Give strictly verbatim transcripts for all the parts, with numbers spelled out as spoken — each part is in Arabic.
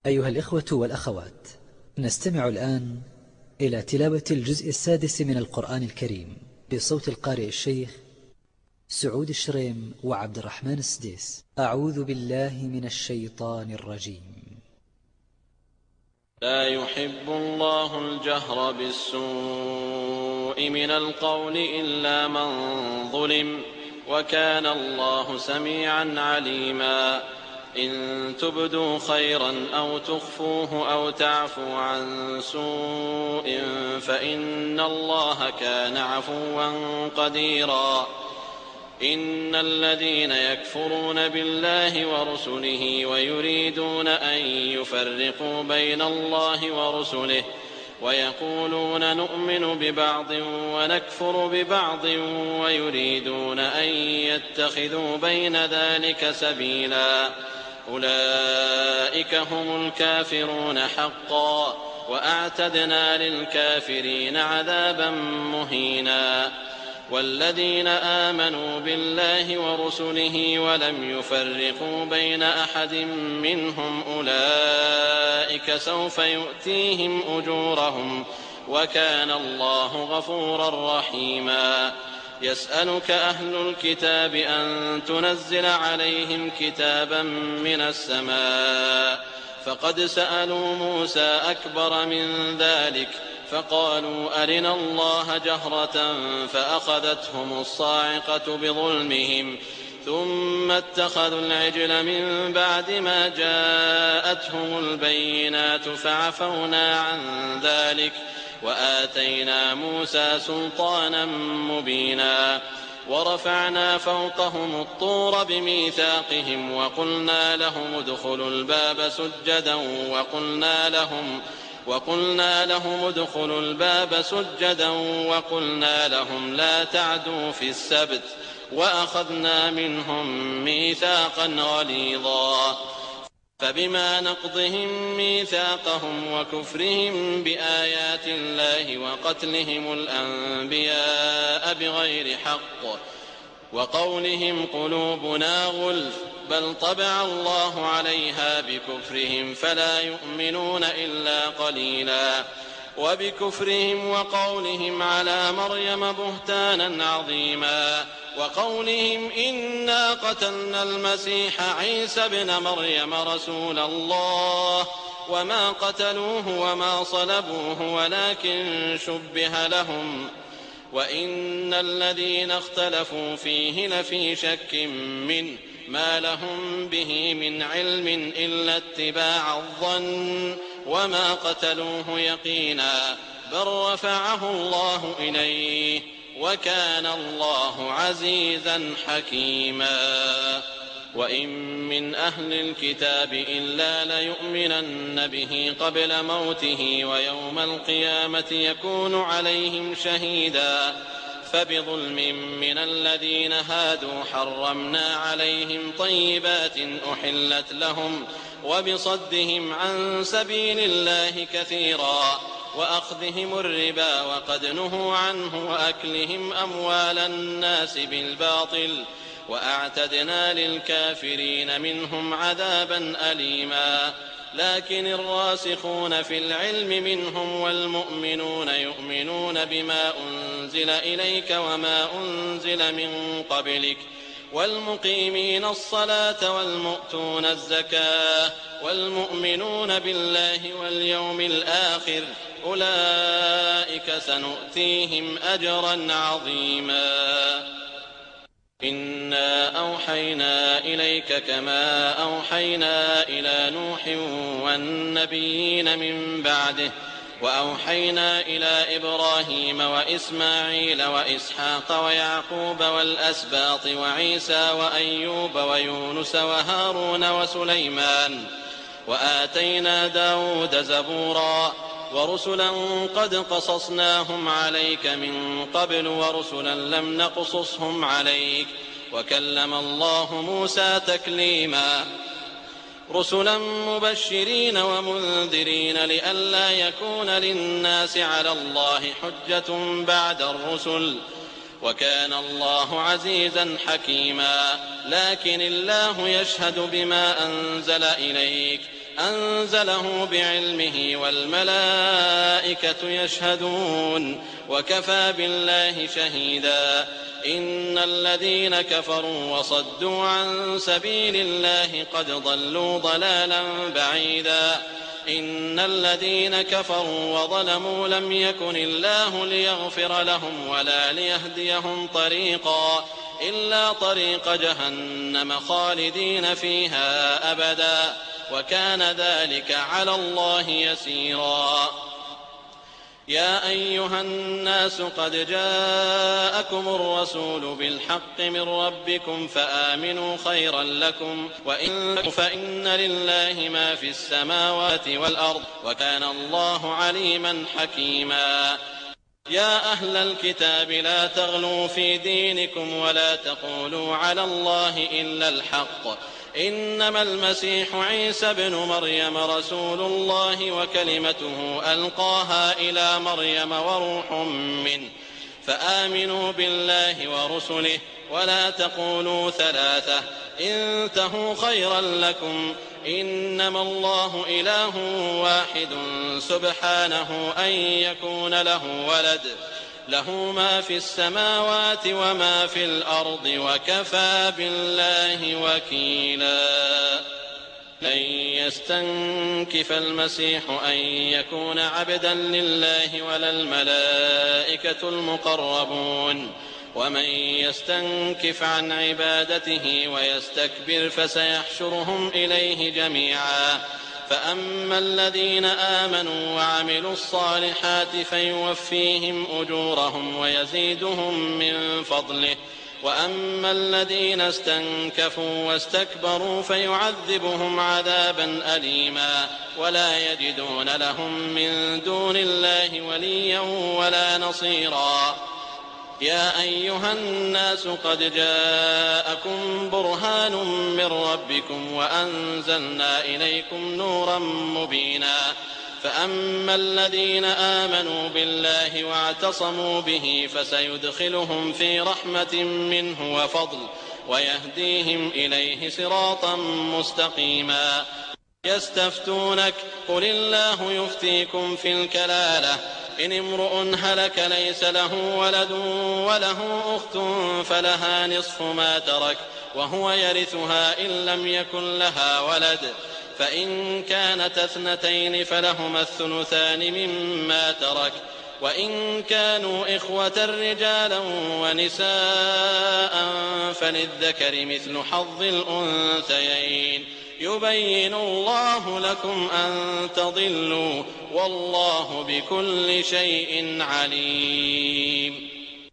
أيها الإخوة والأخوات، نستمع الآن إلى تلاوة الجزء السادس من القرآن الكريم بصوت القارئ الشيخ سعود الشريم وعبد الرحمن السديس. أعوذ بالله من الشيطان الرجيم. لا يحب الله الجهر بالسوء من القول إلا من ظلم، وكان الله سميعا عليما. إن تبدوا خيرا أو تخفوه أو تعفوا عن سوء فإن الله كان عفوا قديرا. إن الذين يكفرون بالله ورسله ويريدون أن يفرقوا بين الله ورسله ويقولون نؤمن ببعض ونكفر ببعض ويريدون أن يتخذوا بين ذلك سبيلا، أولئك هم الكافرون حقا، وأعتدنا للكافرين عذابا مهينا. والذين آمنوا بالله ورسله ولم يفرقوا بين أحد منهم أولئك سوف يؤتيهم أجورهم، وكان الله غفورا رحيما. يسألك أهل الكتاب أن تنزل عليهم كتابا من السماء، فقد سألوا موسى أكبر من ذلك فقالوا أرنا الله جهرة فأخذتهم الصاعقة بظلمهم، ثم اتخذوا العجل من بعد ما جاءتهم البينات فعفونا عن ذلك وآتينا موسى سلطانا مبينا. ورفعنا فوقهم الطور بميثاقهم وقلنا لهم ادخلوا الباب سجدا وقلنا لهم وقلنا لهم ادخلوا الباب سجدا وقلنا لهم لا تعدوا في السبت وأخذنا منهم ميثاقا غليظا. فبما نقضهم ميثاقهم وكفرهم بآيات الله وقتلهم الأنبياء بغير حق وقولهم قلوبنا غلف بل طبع الله عليها بكفرهم فلا يؤمنون إلا قليلا. وبكفرهم وقولهم على مريم بهتانا عظيما وقولهم إنا قتلنا المسيح عيسى ابن مريم رسول الله وما قتلوه وما صلبوه ولكن شبه لهم وإن الذين اختلفوا فيه لفي شك منه ما لهم به من علم إلا اتباع الظن وما قتلوه يقينا بل رفعه الله إليه وكان الله عزيزا حكيما. وإن من أهل الكتاب إلا ليؤمنن به قبل موته ويوم القيامة يكون عليهم شهيدا. فبظلم من الذين هادوا حرمنا عليهم طيبات أحلت لهم وبصدهم عن سبيل الله كثيرا وأخذهم الربا وقد نهوا عنه وأكلهم أموال الناس بالباطل وأعتدنا للكافرين منهم عذابا أليما. لكن الراسخون في العلم منهم والمؤمنون يؤمنون بما أنزل إليك وما أنزل من قبلك والمقيمين الصلاة والمؤتون الزكاة والمؤمنون بالله واليوم الآخر أولئك سنؤتيهم أجرا عظيما. إنا أوحينا إليك كما أوحينا إلى نوح والنبيين من بعده وأوحينا إلى إبراهيم وإسماعيل وإسحاق ويعقوب والأسباط وعيسى وأيوب ويونس وهارون وسليمان وآتينا داود زبورا ورسلا قد قصصناهم عليك من قبل ورسلا لم نقصصهم عليك وكلم الله موسى تكليما. رسلا مبشرين ومنذرين لئلا يكون للناس على الله حجة بعد الرسل وكان الله عزيزا حكيما. لكن الله يشهد بما أنزل إليك أنزله بعلمه والملائكة يشهدون وكفى بالله شهيدا. إن الذين كفروا وصدوا عن سبيل الله قد ضلوا ضلالا بعيدا. إن الذين كفروا وظلموا لم يكن الله ليغفر لهم ولا ليهديهم طريقا إلا طريق جهنم خالدين فيها أبدا وكان ذلك على الله يسيرا. يا أيها الناس قد جاءكم الرسول بالحق من ربكم فآمنوا خيرا لكم وإن فإن لله ما في السماوات والأرض وكان الله عليما حكيما. يا أهل الكتاب لا تغلوا في دينكم ولا تقولوا على الله إلا الحق إنما المسيح عيسى ابن مريم رسول الله وكلمته ألقاها إلى مريم وروح منه فآمنوا بالله ورسله ولا تقولوا ثلاثة انتهوا خيرا لكم إنما الله إله واحد سبحانه أن يكون له ولد له ما في السماوات وما في الأرض وكفى بالله وكيلا. لن يستنكف المسيح أن يكون عبدا لله ولا الملائكة المقربون ومن يستنكف عن عبادته ويستكبر فسيحشرهم إليه جميعا. فأما الذين آمنوا وعملوا الصالحات فيوفيهم أجورهم ويزيدهم من فضله وأما الذين استنكفوا واستكبروا فيعذبهم عذابا أليما ولا يجدون لهم من دون الله وليا ولا نصيرا. يا أيها الناس قد جاءكم برهان من ربكم وأنزلنا إليكم نورا مبينا. فأما الذين آمنوا بالله واعتصموا به فسيدخلهم في رحمة منه وفضل ويهديهم إليه صراطا مستقيما. يستفتونك قل الله يفتيكم في الكلالة إن امرؤ هلك ليس له ولد وله أخت فلها نصف ما ترك وهو يرثها إن لم يكن لها ولد فإن كانت اثنتين فلهما الثلثان مما ترك وإن كانوا إخوة رجالا ونساء فللذكر مثل حظ الأنثيين يبين الله لكم أن تضلوا والله بكل شيء عليم.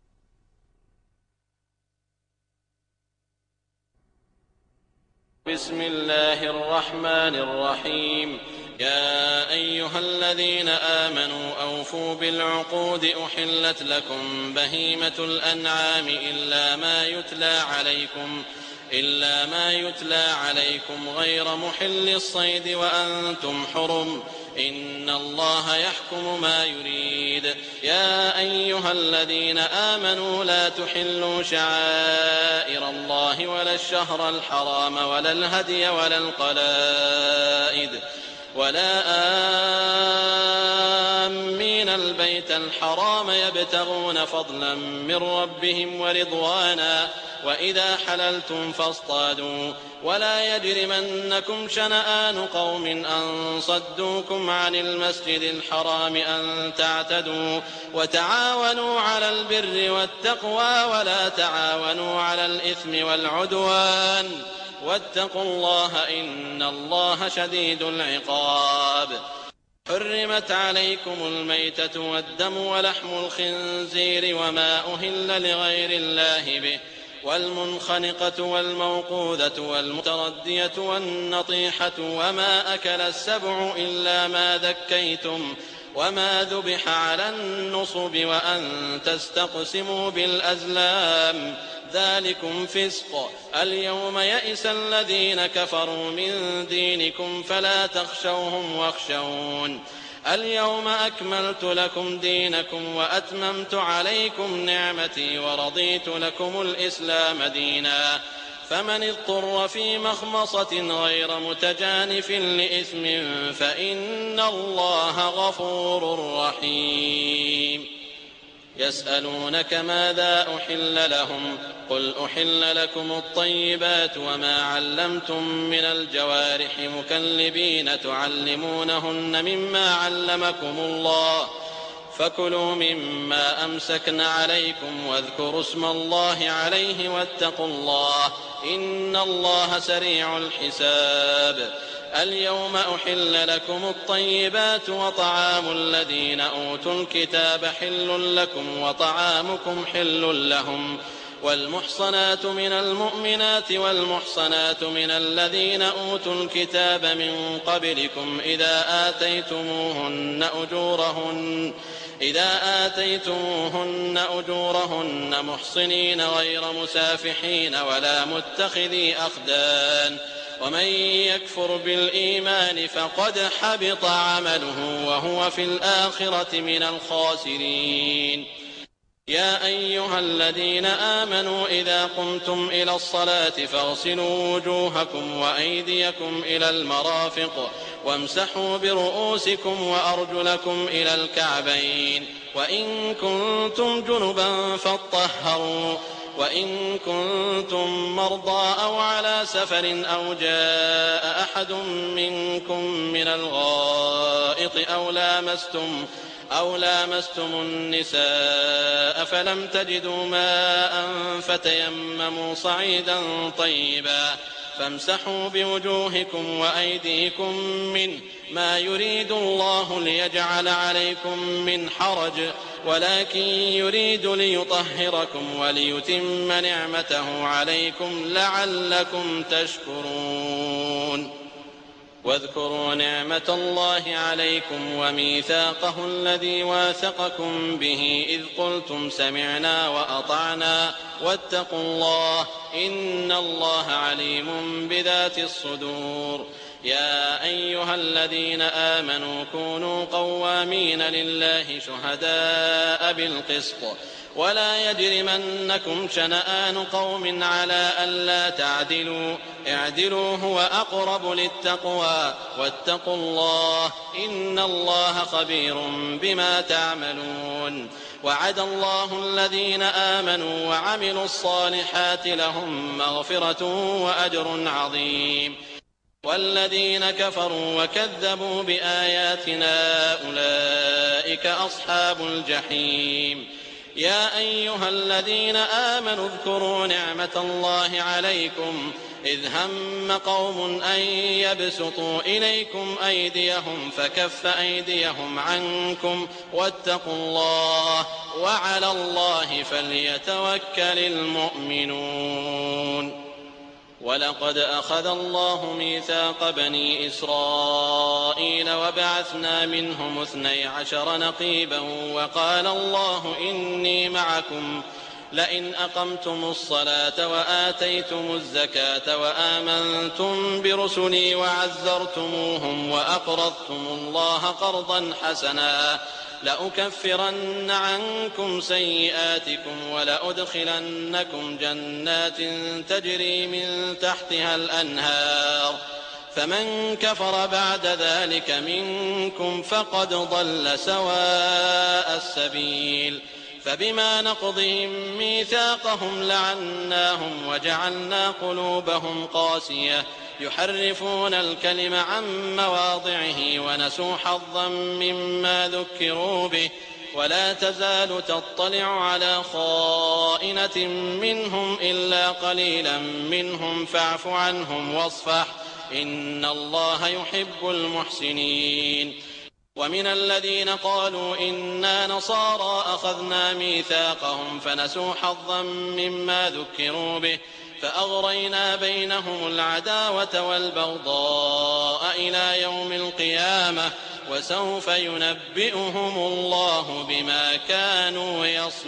بسم الله الرحمن الرحيم. يا أيها الذين آمنوا أوفوا بالعقود أحلت لكم بهيمة الأنعام إلا ما يتلى عليكم إلا ما يتلى عليكم غير محل الصيد وأنتم حرم إن الله يحكم ما يريد. يا أيها الذين آمنوا لا تحلوا شعائر الله ولا الشهر الحرام ولا الهدي ولا القلائد ولا آمين البيت الحرام يبتغون فضلا من ربهم ورضوانا وإذا حللتم فاصطادوا ولا يجرمنكم شنآن قوم أن صدوكم عن المسجد الحرام أن تعتدوا وتعاونوا على البر والتقوى ولا تعاونوا على الإثم والعدوان واتقوا الله إن الله شديد العقاب. حرمت عليكم الميتة والدم ولحم الخنزير وما أهل لغير الله به والمنخنقة والموقوذة والمتردية والنطيحة وما أكل السبع إلا ما ذكيتم وما ذبح على النصب وأن تستقسموا بالأزلام ذلكم فسق. اليوم يئس الذين كفروا من دينكم فلا تخشوهم واخشون. اليوم أكملت لكم دينكم وأتممت عليكم نعمتي ورضيت لكم الإسلام دينا فمن اضطر في مخمصة غير متجانف لإثم فإن الله غفور رحيم. يسألونك ماذا أحل لهم قل أحل لكم الطيبات وما علمتم من الجوارح مكلبين تعلمونهن مما علمكم الله فكلوا مما أمسكن عليكم واذكروا اسم الله عليه واتقوا الله إن الله سريع الحساب. اليوم أحل لكم الطيبات وطعام الذين أوتوا الكتاب حل لكم وطعامكم حل لهم والمحصنات من المؤمنات والمحصنات من الذين أوتوا الكتاب من قبلكم إذا آتيتموهن أجورهن إذا آتيتموهن أجورهن محصنين غير مسافحين ولا متخذي أخدان ومن يكفر بالإيمان فقد حبط عمله وهو في الآخرة من الخاسرين. يا أيها الذين آمنوا إذا قمتم إلى الصلاة فاغسلوا وجوهكم وأيديكم إلى المرافق وامسحوا برؤوسكم وأرجلكم إلى الكعبين وإن كنتم جنبا فاطهروا وإن كنتم مرضى أو على سفر أو جاء أحد منكم من الغائط أو لامستم أو لامستم النساء فلم تجدوا ماء فتيمموا صعيدا طيبا فامسحوا بوجوهكم وأيديكم منه ما يريد الله ليجعل عليكم من حرج ولكن يريد ليطهركم وليتم نعمته عليكم لعلكم تشكرون. واذكروا نعمة الله عليكم وميثاقه الذي واثقكم به إذ قلتم سمعنا وأطعنا واتقوا الله إن الله عليم بذات الصدور. يا أيها الذين آمنوا كونوا قوامين لله شهداء بالقسط ولا يجرمنكم شنآن قوم على ألا تعدلوا اعدلوا هو أقرب للتقوى واتقوا الله إن الله خبير بما تعملون. وعد الله الذين آمنوا وعملوا الصالحات لهم مغفرة وأجر عظيم والذين كفروا وكذبوا بآياتنا أولئك أصحاب الجحيم. يا أيها الذين آمنوا اذكروا نعمة الله عليكم إذ هم قوم أن يبسطوا إليكم أيديهم فكف أيديهم عنكم واتقوا الله وعلى الله فليتوكل المؤمنون. ولقد أخذ الله ميثاق بني إسرائيل وبعثنا منهم اثني عشر نقيبا وقال الله إني معكم لئن أقمتم الصلاة وآتيتم الزكاة وآمنتم برسلي وعزرتموهم وأقرضتم الله قرضا حسنا لأكفرن عنكم سيئاتكم ولأدخلنكم جنات تجري من تحتها الأنهار فمن كفر بعد ذلك منكم فقد ضل سواء السبيل. فبما نقضهم ميثاقهم لعناهم وجعلنا قلوبهم قاسية يحرفون الكلم عن مواضعه ونسوا حظا مما ذكروا به ولا تزال تطلع على خائنة منهم إلا قليلا منهم فاعف عنهم واصفح إن الله يحب المحسنين. ومن الذين قالوا إنا نصارى أخذنا ميثاقهم فنسوا حظا مما ذكروا به فأغرينا بينهم العداوة والبغضاء إلى يوم القيامة وسوف ينبئهم الله بما كانوا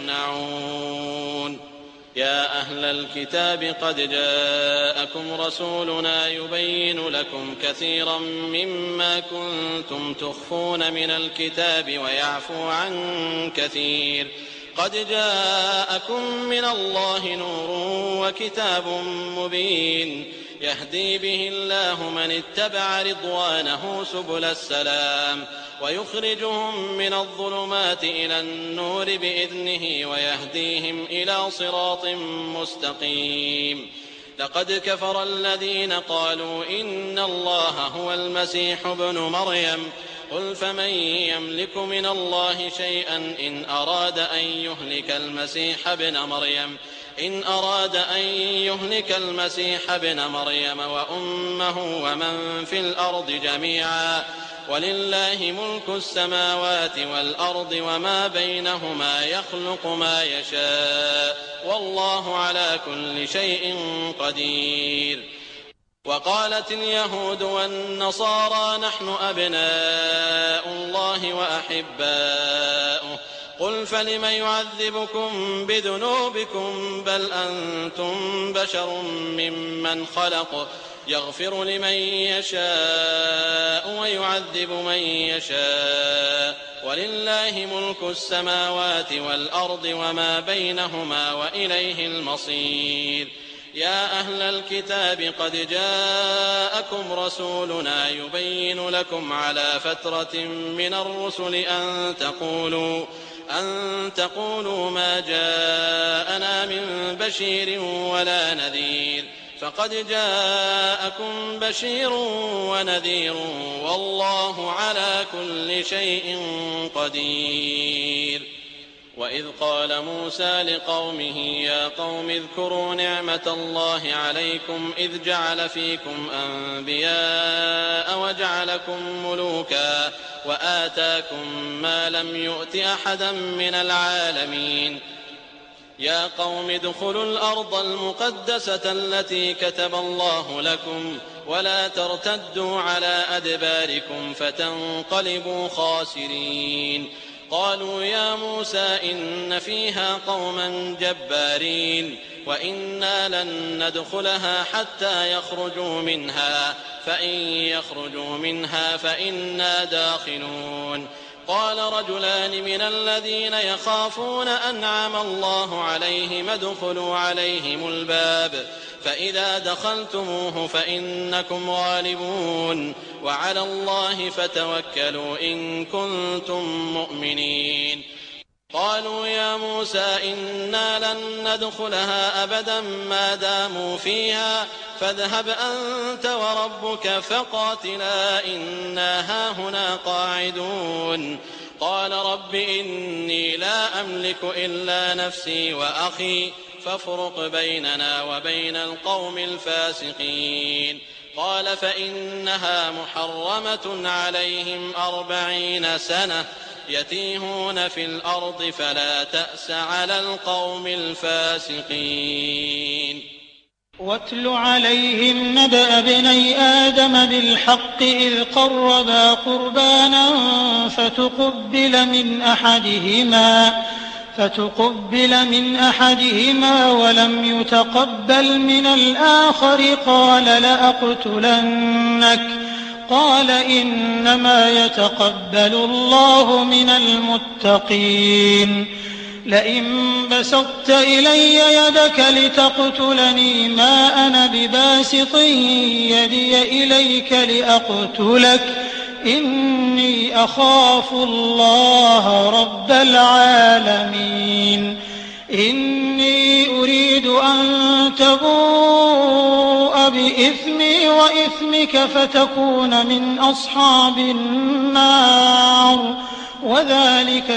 يصنعون. يا أهل الكتاب قد جاءكم رسولنا يبين لكم كثيرا مما كنتم تخفون من الكتاب ويعفو عن كثير قد جاءكم من الله نور وكتاب مبين يهدي به الله من اتبع رضوانه سبل السلام ويخرجهم من الظلمات إلى النور بإذنه ويهديهم إلى صراط مستقيم. لقد كفر الذين قالوا إن الله هو المسيح ابن مريم قل فمن يملك من الله شيئا إن أراد أن يهلك المسيح ابن مريم إن أراد أن يهلك المسيح ابن مريم وأمه ومن في الأرض جميعا ولله ملك السماوات والأرض وما بينهما يخلق ما يشاء والله على كل شيء قدير. وقالت اليهود والنصارى نحن أبناء الله وأحباؤه قل فلم يعذبكم بذنوبكم بل أنتم بشر ممن خلق يغفر لمن يشاء ويعذب من يشاء ولله ملك السماوات والأرض وما بينهما وإليه المصير. يا أهل الكتاب قد جاءكم رسولنا يبين لكم على فترة من الرسل أن تقولوا أن تقولوا ما جاءنا من بشير ولا نذير فقد جاءكم بشير ونذير والله على كل شيء قدير. وإذ قال موسى لقومه يا قوم اذكروا نعمة الله عليكم إذ جعل فيكم أنبياء وجعلكم ملوكا وآتاكم ما لم يؤت أحدا من العالمين. يا قوم ادخلوا الأرض المقدسة التي كتب الله لكم ولا ترتدوا على أدباركم فتنقلبوا خاسرين. قالوا يا موسى إن فيها قوما جبارين وإنا لن ندخلها حتى يخرجوا منها فإن يخرجوا منها فإنا داخلون. قال رجلان من الذين يخافون أنعم الله عليهم ادخلوا عليهم الباب فإذا دخلتموه فإنكم غالبون وعلى الله فتوكلوا إن كنتم مؤمنين. قالوا يا موسى إنا لن ندخلها أبدا ما داموا فيها فاذهب أنت وربك فقاتلا إنا هاهنا قاعدون. قال رب إني لا أملك إلا نفسي وأخي فافرق بيننا وبين القوم الفاسقين. قال فإنها محرمة عليهم أربعين سنة يتيهون في الأرض فلا تأس على القوم الفاسقين. واتل عليهم نبأ ابني آدم بالحق إذ قربا قربانا فتقبل من أحدهما فتقبل من أحدهما ولم يتقبل من الآخر قال لأقتلنك قال إنما يتقبل الله من المتقين. لئن بسطت إلي يدك لتقتلني ما أنا بباسط يدي إليك لأقتلك إني أخاف الله رب العالمين. إني أريد أن تبوء بإثمي وإثمك فتكون من أصحاب النار وذلك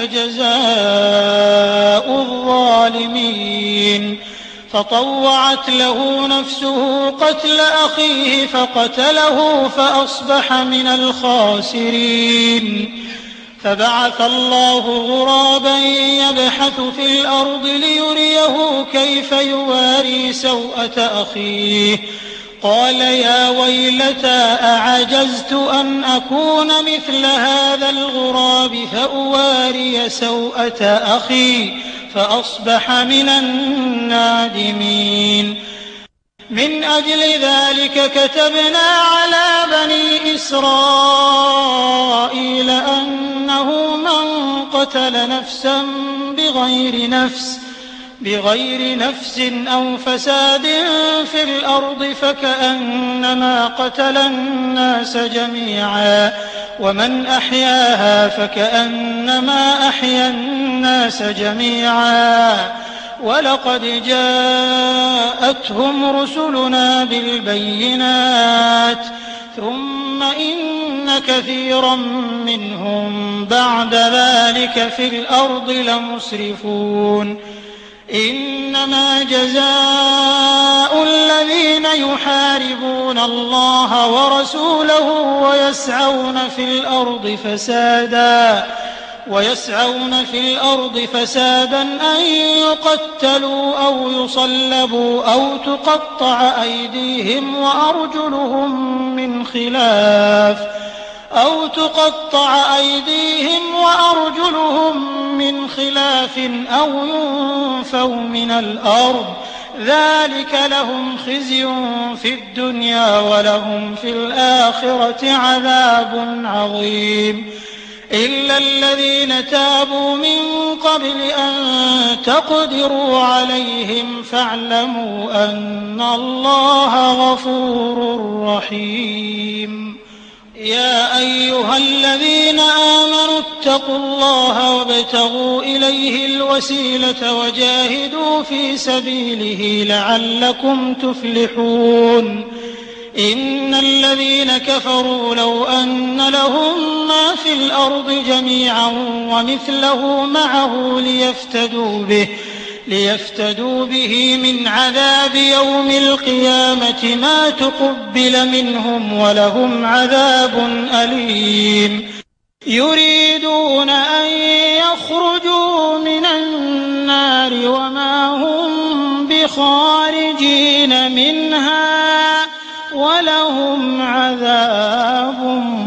جزاء الظالمين. فطوعت له نفسه قتل أخيه فقتله فأصبح من الخاسرين. فبعث الله غرابا يبحث في الأرض ليريه كيف يواري سوءة أخيه قال يا ويلتى أعجزت أن أكون مثل هذا الغراب فأواري سوءة أخي فأصبح من النادمين. من أجل ذلك كتبنا على بني إسرائيل أنه من قتل نفسا بغير نفس بغير نفس أو فساد في الأرض فكأنما قتل الناس جميعا ومن أحياها فكأنما أحيا الناس جميعا ولقد جاءتهم رسلنا بالبينات ثم إن كثيرا منهم بعد ذلك في الأرض لمسرفون إنما جزاء الذين يحاربون الله ورسوله ويسعون في الأرض فسادا ويسعون في الأرض فسادا أن يقتلوا أو يصلبوا أو تقطع أيديهم وأرجلهم من خلاف أو تقطع أيديهم وأرجلهم من خلاف أو ينفوا من الأرض ذلك لهم خزي في الدنيا ولهم في الآخرة عذاب عظيم إلا الذين تابوا من قبل أن تقدروا عليهم فاعلموا أن الله غفور رحيم يا أيها الذين آمنوا اتقوا الله وابتغوا إليه الوسيلة وجاهدوا في سبيله لعلكم تفلحون إن الذين كفروا لو أن لهم ما في الأرض جميعا ومثله معه ليفتدوا به ليفتدوا به من عذاب يوم القيامة ما تقبل منهم ولهم عذاب أليم يريدون أن يخرجوا من النار وما هم بخارجين منها ولهم عذاب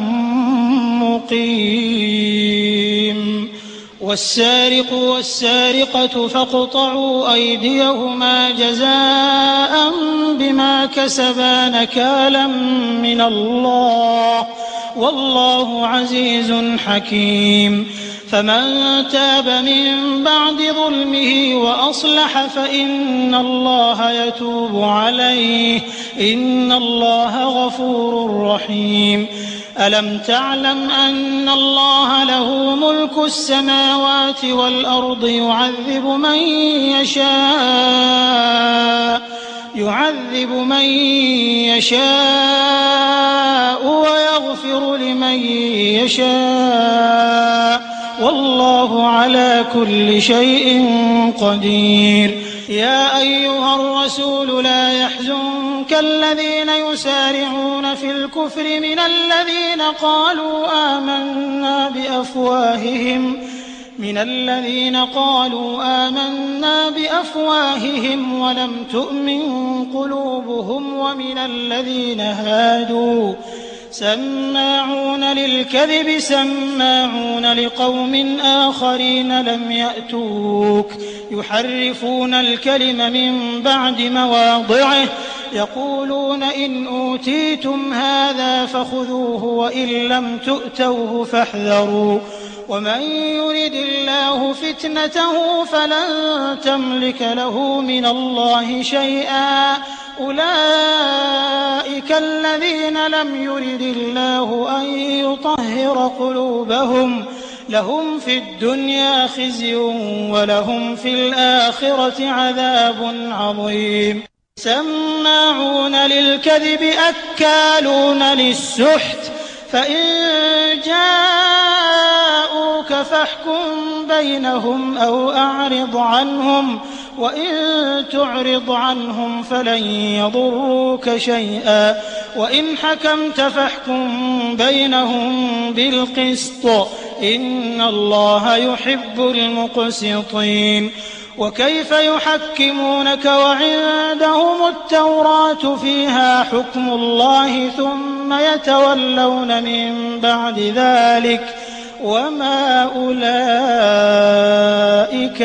مقيم والسارق والسارقة فاقطعوا أيديهما جزاء بما كسبا نكالا من الله والله عزيز حكيم فمن تاب من بعد ظلمه وأصلح فإن الله يتوب عليه إن الله غفور رحيم ألم تعلم أن الله له ملك السماوات والأرض يعذب من يشاء يعذب من يشاء ويغفر لمن يشاء والله على كل شيء قدير يا أيها الرسول لا يحزنك الذين يسارعون في الكفر من الذين قالوا آمنا بأفواههم من الذين قالوا آمنا بأفواههم ولم تؤمن قلوبهم ومن الذين هادوا سماعون للكذب سماعون لقوم آخرين لم يأتوك يحرفون الكلم من بعد مواضعه يقولون إن أوتيتم هذا فخذوه وإن لم تؤتوه فاحذروا ومن يرد الله فتنته فلن تملك له من الله شيئا أولئك الذين لم يرد الله أن يطهر قلوبهم لهم في الدنيا خزي ولهم في الآخرة عذاب عظيم سماعون للكذب أكالون للسحت فإن جاءوك فاحكم بينهم أو أعرض عنهم وإن تعرض عنهم فلن يضروك شيئا وإن حكمت فاحكم بينهم بالقسط إن الله يحب المقسطين وكيف يحكمونك وعندهم التوراة فيها حكم الله ثم يتولون من بعد ذلك وما أولئك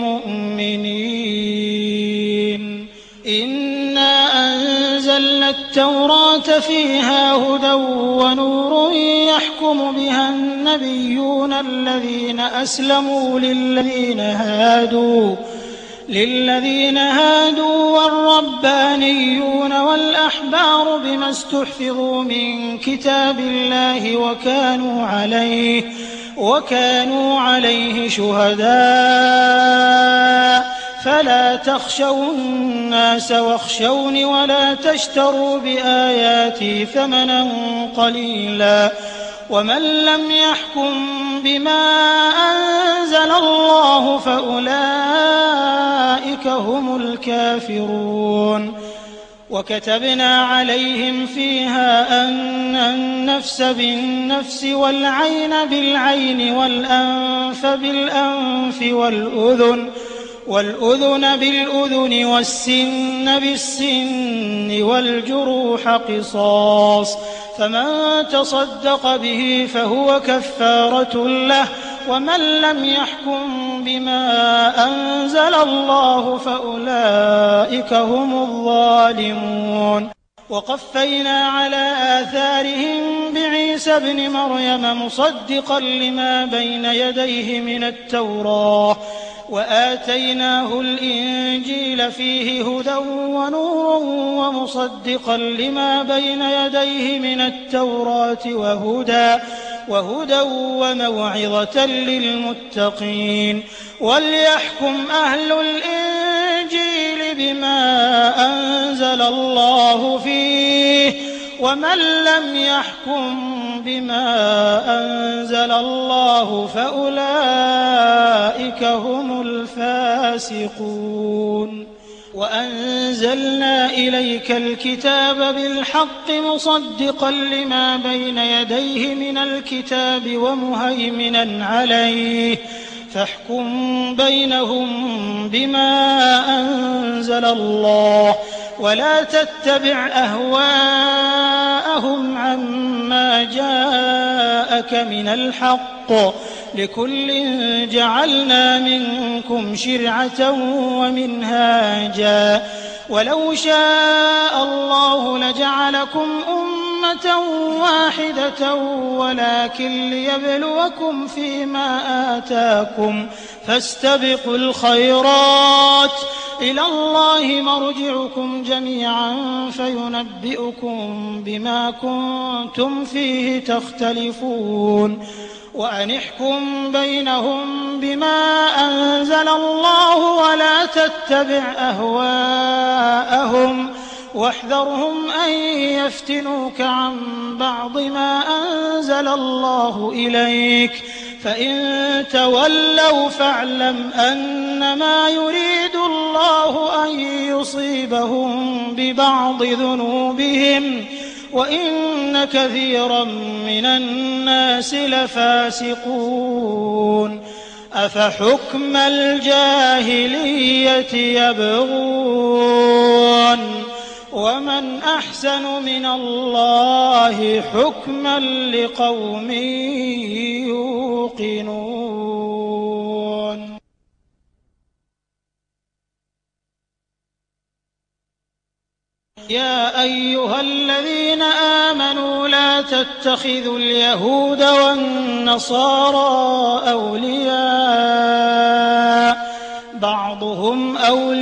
بالمؤمنين إنا أنزلنا التوراة التوراة فيها هدى ونور يحكم بها النبيون الذين أسلموا للذين هادوا للذين هادوا والربانيون والأحبار بما استحفظوا من كتاب الله وكانوا عليه وكانوا عليه شهداء فلا تخشوا الناس واخشوني ولا تشتروا بآياتي ثمنا قليلا ومن لم يحكم بما أنزل الله فأولئك هم الكافرون. وكتبنا عليهم فيها أن النفس بالنفس والعين بالعين والأنف بالأنف والأذن والأذن بالأذن والسن بالسن والجروح قصاص فمن تصدق به فهو كفارة له ومن لم يحكم بما أنزل الله فأولئك هم الظالمون. وقفينا على آثارهم بعيسى ابن مريم مصدقا لما بين يديه من التوراة وآتيناه الإنجيل فيه هدى ونور ومصدقا لما بين يديه من التوراة وهدى وهدى وموعظة للمتقين. وليحكم أهل الإنجيل بما أنزل الله فيه ومن لم يحكم بما أنزل الله فأولئك هم الفاسقون. وأنزلنا إليك الكتاب بالحق مصدقا لما بين يديه من الكتاب ومهيمنا عليه فاحكم بينهم بما أنزل الله ولا تتبع أهواءهم عما جاءك من الحق لكل جعلنا منكم شرعة ومنهاجا ولو شاء الله لجعلكم أمة واحدة ولكن ليبلوكم فيما آتاكم فاستبقوا الخيرات إلى الله مرجعكم جميعا فينبئكم بما كنتم فيه تختلفون. وأن احكم بينهم بما أنزل الله ولا تتبع أهواءهم واحذرهم أن يفتنوك عن بعض ما أنزل الله إليك فإن تولوا فاعلم أنما يريد الله أن يصيبهم ببعض ذنوبهم وإن كثيرا من الناس لفاسقون. أفحكم الجاهلية يبغون ومن أحسن من الله حكما لقوم يوقنون. يا أيها الذين آمنوا لا تتخذوا اليهود والنصارى أولياء بعضهم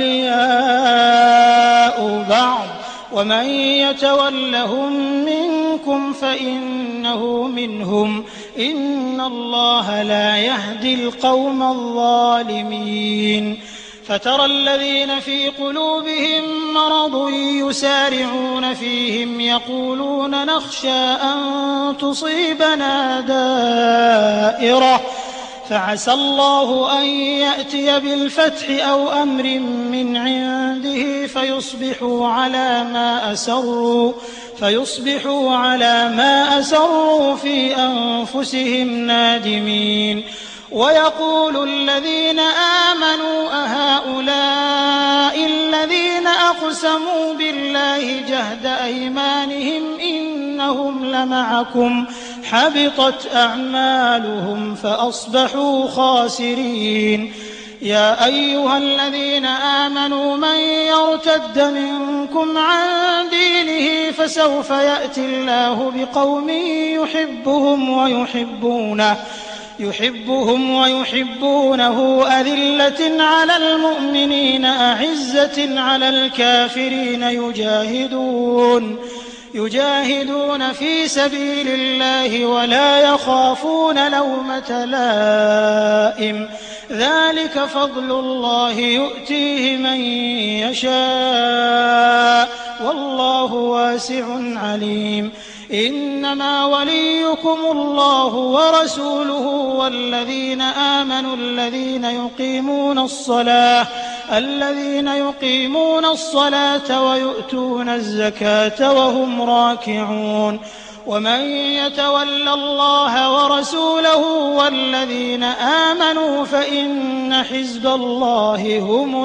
أولياء بعض ومن يتولهم منكم فإنه منهم إن الله لا يهدي القوم الظالمين. فترى الذين في قلوبهم مرض يسارعون فيهم يقولون نخشى أن تصيبنا دائرة فعسى الله أن يأتي بالفتح أو أمر من عنده فيصبحوا على ما أسروا فيصبحوا على ما أسروا في أنفسهم نادمين. ويقول الذين آمنوا أهؤلاء الذين أقسموا بالله جهد أيمانهم إنهم لمعكم حبطت أعمالهم فأصبحوا خاسرين. يا أيها الذين آمنوا من يرتد منكم عن دينه فسوف يأتي الله بقوم يحبهم ويحبونه يحبهم ويحبونه أذلة على المؤمنين أعزة على الكافرين يجاهدون يجاهدون في سبيل الله ولا يخافون لومة لائم ذلك فضل الله يؤتيه من يشاء والله واسع عليم إنما وليكم الله ورسوله والذين آمنوا الذين يقيمون الصلاة الذين يقيمون الصلاة ويؤتون الزكاة وهم راكعون ومن يتول الله ورسوله والذين آمنوا فإن حزب الله هم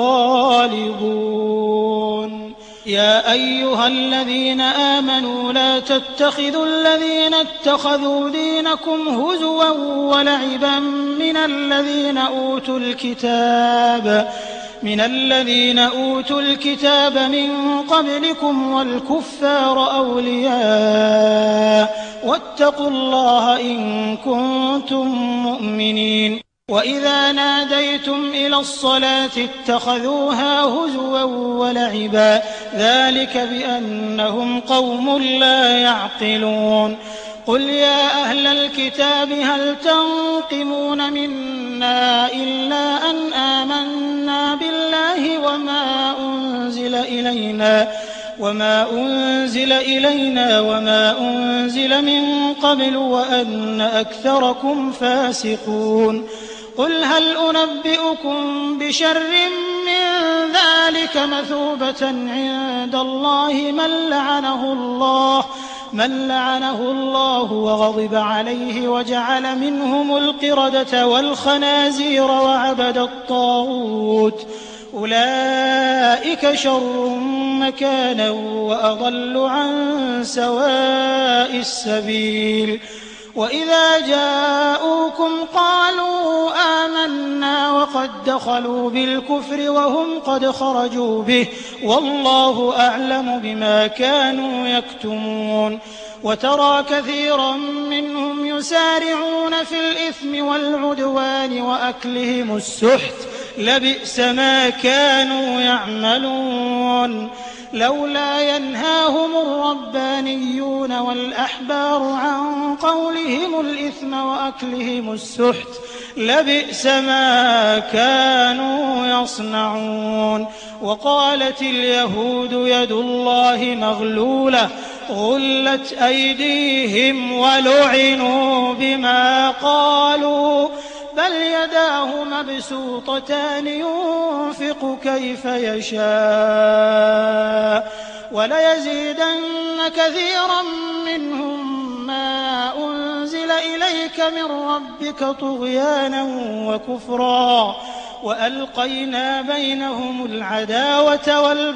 الغالبون يا أيها الذين آمنوا لا تتخذوا الذين اتخذوا دينكم هزوا ولعبا من الذين أوتوا الكتاب من الذين أوتوا الكتاب من قبلكم والكفار أولياء واتقوا الله إن كنتم مؤمنين وإذا ناديتم إلى الصلاة اتخذوها هزوا ولعبا ذلك بأنهم قوم لا يعقلون قل يا أهل الكتاب هل تنقمون منا إلا أن آمنا بالله وما أنزل إلينا وما أنزل إلينا وما أنزل من قبل وأن أكثركم فاسقون قل هل أنبئكم بشر من ذلك مثوبة عند الله من لعنه الله من لعنه الله وغضب عليه وجعل منهم القردة والخنازير وعبد الطاغوت أولئك شر مكانا وأضل عن سواء السبيل وإذا جاءوكم قالوا آمنا وقد دخلوا بالكفر وهم قد خرجوا به والله أعلم بما كانوا يكتمون وترى كثيرا منهم يسارعون في الإثم والعدوان وأكلهم السحت لبئس ما كانوا يعملون لولا ينهاهم الربانيون والأحبار عن قولهم الإثم وأكلهم السحت لبئس ما كانوا يصنعون وقالت اليهود يد الله مغلولة غلت أيديهم ولعنوا بما قالوا بل يداه مبسوطتان ينفق كيف يشاء وليزيدن كثيرا منهم ما أنزل إليك من ربك طغيانا وكفرا وألقينا بينهم العداوة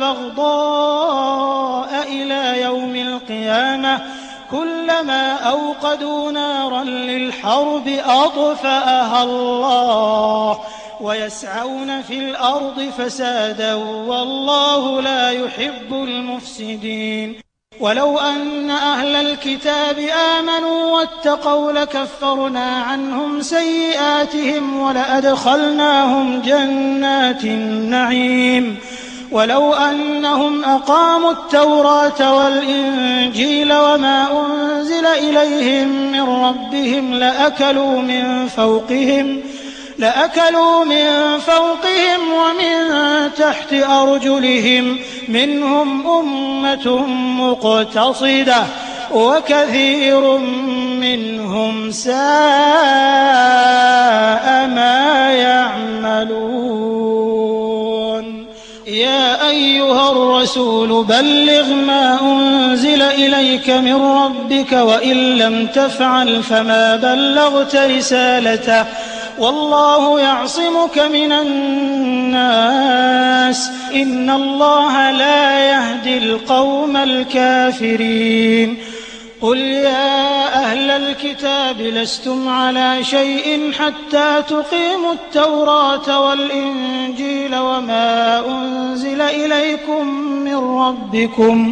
والبغضاء إلى يوم القيامة كلما أوقدوا نارا للحرب أطفأها الله ويسعون في الأرض فسادا والله لا يحب المفسدين ولو أن أهل الكتاب آمنوا واتقوا لكفرنا عنهم سيئاتهم ولأدخلناهم جنات النعيم ولو أنهم أقاموا التوراة والإنجيل وما أنزل إليهم من ربهم لأكلوا من فوقهم لأكلوا من فوقهم ومن تحت أرجلهم منهم أمة مقتصدة وكثير منهم ساء ما يعملون يا أيها الرسول بلغ ما أنزل إليك من ربك وإن لم تفعل فما بلغت رسالته والله يعصمك من الناس إن الله لا يهدي القوم الكافرين قل يا أهل الكتاب لستم على شيء حتى تقيموا التوراة والإنجيل وما أنزل إليكم من ربكم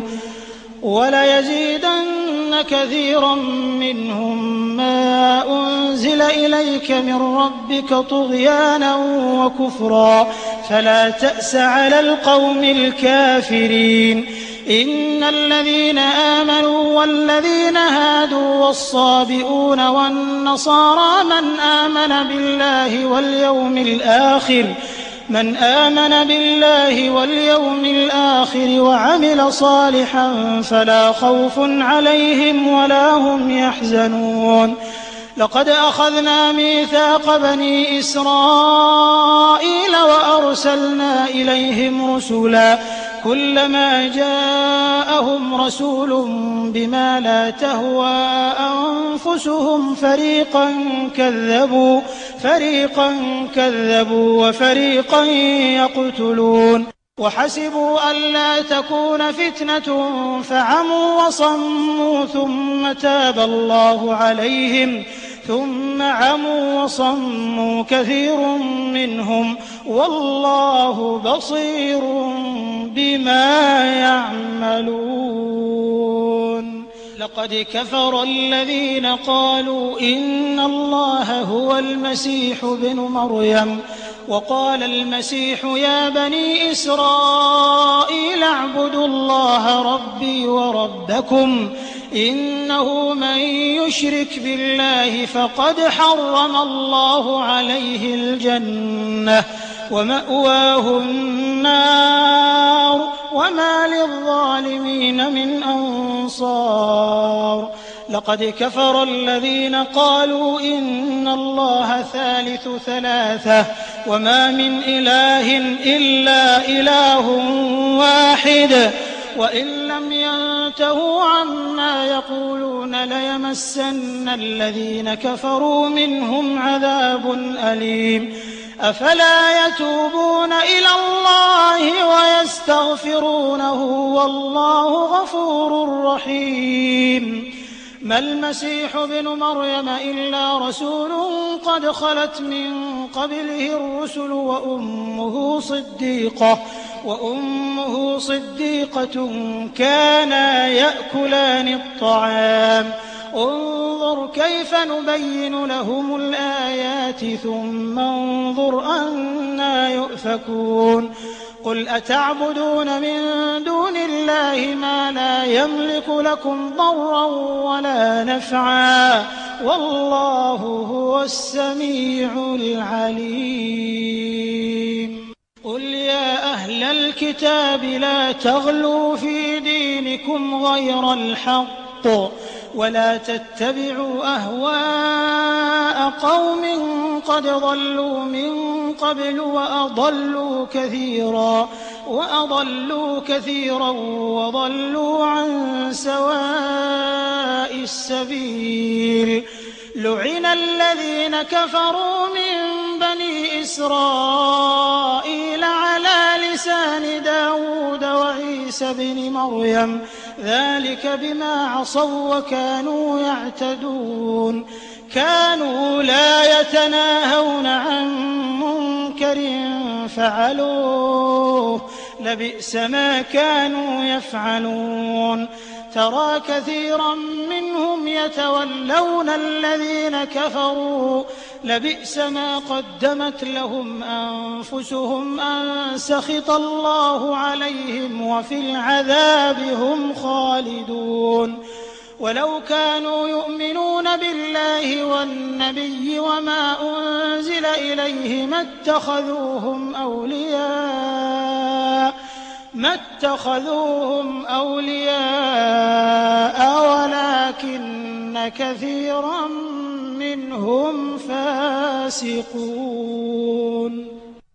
وليزيدن كثيرا منهم ما أنزل إليك من ربك طغيانا وكفرا فلا تأس على القوم الكافرين إن الذين آمنوا والذين هادوا والصابئون والنصارى من آمن بالله واليوم الآخر من آمن بالله واليوم الآخر وعمل صالحا فلا خوف عليهم ولا هم يحزنون لقد أخذنا ميثاق بني إسرائيل وأرسلنا إليهم رسلا كلما جاءهم رسول بما لا تهوى أنفسهم فريقا كذبوا فريقا كذبوا وفريقا يقتلون وحسبوا ألا تكون فتنة فعموا وصموا ثم تاب الله عليهم ثم عموا وصموا كثير منهم والله بصير بما يعملون لقد كفر الذين قالوا إن الله هو المسيح ابن مريم وقال المسيح يا بني إسرائيل اعبدوا الله ربي وربكم إنه من يشرك بالله فقد حرم الله عليه الجنة ومأواه النار وما للظالمين من أنصار لقد كفر الذين قالوا إن الله ثالث ثلاثة وما من إله إلا إله واحد وإن لم ينتهوا عما يقولون ليمسن الذين كفروا منهم عذاب أليم أفلا يتوبون إلى الله ويستغفرونه والله غفور رحيم ما المسيح ابن مريم إلا رسول قد خلت من قبله الرسل وأمه صديقة وأمه صديقة كانا يأكلان الطعام انظر كيف نبين لهم الآيات ثم انظر أنى يؤفكون قل أتعبدون من دون الله ما لا يملك لكم ضرا ولا نفعا والله هو السميع العليم قل يا أهل الكتاب لا تغلوا في دينكم غير الحق ولا تتبعوا أهواء قوم قد ضلوا من قبل وأضلوا كثيرا وأضلوا كثيرا وضلوا عن سواء السبيل لعن الذين كفروا من بني إسرائيل على لسان داود وعيسى بن مريم ذلك بما عصوا وكانوا يعتدون كانوا لا يتناهون عن منكر فعلوه لبئس ما كانوا يفعلون ترى كثيرا منهم يتولون الذين كفروا لبئس ما قدمت لهم أنفسهم أن سخط الله عليهم وفي العذاب هم خالدون ولو كانوا يؤمنون بالله والنبي وما أنزل إليه ما اتخذوهم أولياء ما اتخذوهم أولياء ولكن كثيرا منهم فاسقون.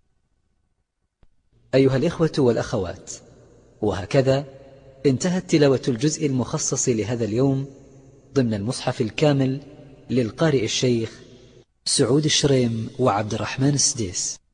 أيها الإخوة والأخوات، وهكذا انتهت تلاوة الجزء المخصص لهذا اليوم ضمن المصحف الكامل للقارئ الشيخ سعود الشريم وعبد الرحمن السديس.